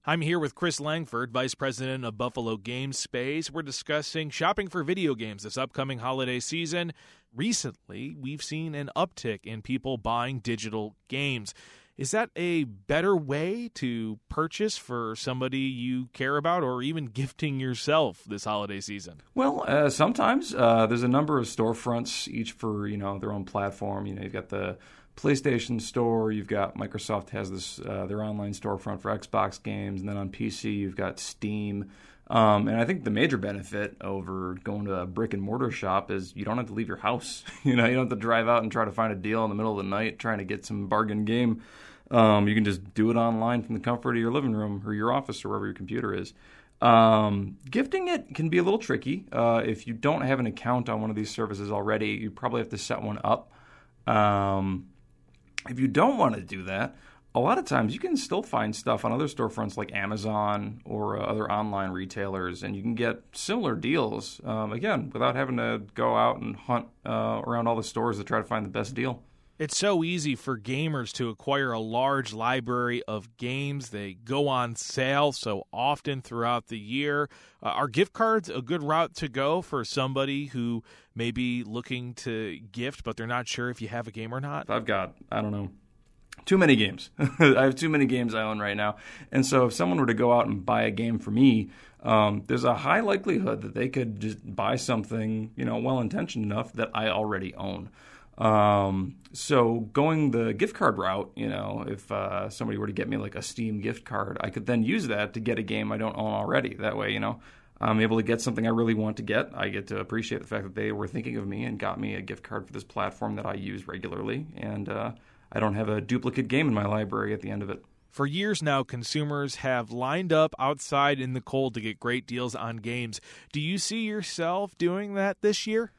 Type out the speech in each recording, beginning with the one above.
I'm here with Chris Langford, Vice President of Buffalo Game Space. We're discussing shopping for video games this upcoming holiday season. Recently, we've seen an uptick in people buying digital games. Is that a better way to purchase for somebody you care about, or even gifting yourself this holiday season? Well, sometimes there's a number of storefronts, each for their own platform. You've got the PlayStation Store, you've got Microsoft has this their online storefront for Xbox games, and then on PC you've got Steam. And I think the major benefit over going to a brick and mortar shop is you don't have to leave your house. You don't have to drive out and try to find a deal in the middle of the night trying to get some bargain game. You can just do it online from the comfort of your living room or your office or wherever your computer is. Gifting it can be a little tricky. If you don't have an account on one of these services already, you probably have to set one up. If you don't want to do that, a lot of times you can still find stuff on other storefronts like Amazon or other online retailers, and you can get similar deals, again, without having to go out and hunt around all the stores to try to find the best deal. It's so easy for gamers to acquire a large library of games. They go on sale so often throughout the year. Are gift cards a good route to go for somebody who may be looking to gift, but they're not sure if you have a game or not? I've got, too many games. I have too many games I own right now. And so if someone were to go out and buy a game for me, there's a high likelihood that they could just buy something, well-intentioned enough that I already own. So going the gift card route, if somebody were to get me like a Steam gift card, I could then use that to get a game I don't own already. That way, I'm able to get something I really want to get. I get to appreciate the fact that they were thinking of me and got me a gift card for this platform that I use regularly. And I don't have a duplicate game in my library at the end of it. For years now, consumers have lined up outside in the cold to get great deals on games. Do you see yourself doing that this year?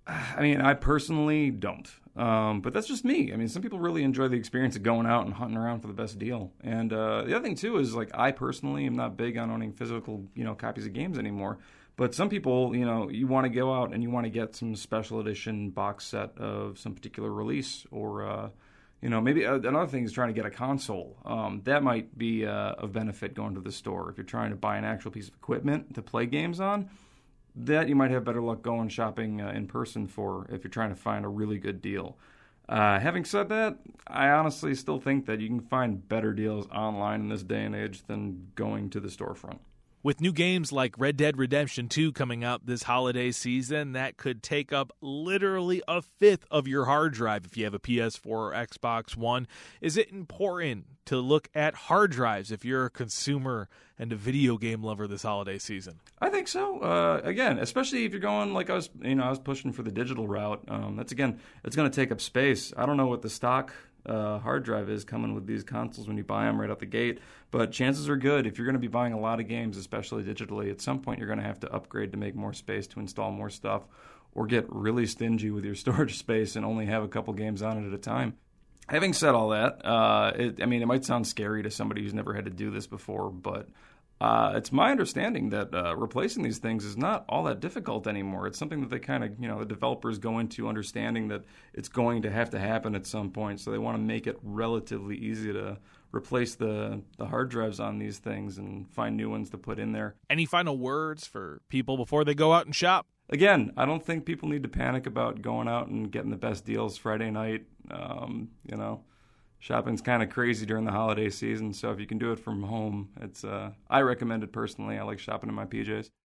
I personally don't. But that's just me. Some people really enjoy the experience of going out and hunting around for the best deal. And the other thing, too, is I personally am not big on owning physical, copies of games anymore. But some people, you want to go out and you want to get some special edition box set of some particular release or, maybe another thing is trying to get a console. That might be of benefit going to the store. If you're trying to buy an actual piece of equipment to play games on, that you might have better luck going shopping in person for if you're trying to find a really good deal. Having said that, I honestly still think that you can find better deals online in this day and age than going to the storefront. With new games like Red Dead Redemption 2 coming out this holiday season, that could take up literally a fifth of your hard drive if you have a PS4 or Xbox One. Is it important to look at hard drives if you're a consumer and a video game lover this holiday season? I think so. Again, especially if you're going like I was pushing for the digital route. It's going to take up space. I don't know what the stock hard drive is coming with these consoles when you buy them right out the gate, but chances are good if you're going to be buying a lot of games, especially digitally, at some point you're going to have to upgrade to make more space to install more stuff or get really stingy with your storage space and only have a couple games on it at a time. Having said all that, it might sound scary to somebody who's never had to do this before, but it's my understanding that replacing these things is not all that difficult anymore. It's something that they kind of, the developers go into understanding that it's going to have to happen at some point. So they want to make it relatively easy to replace the hard drives on these things and find new ones to put in there. Any final words for people before they go out and shop? Again, I don't think people need to panic about going out and getting the best deals Friday night. Shopping's kind of crazy during the holiday season, so if you can do it from home, I recommend it personally. I like shopping in my PJs.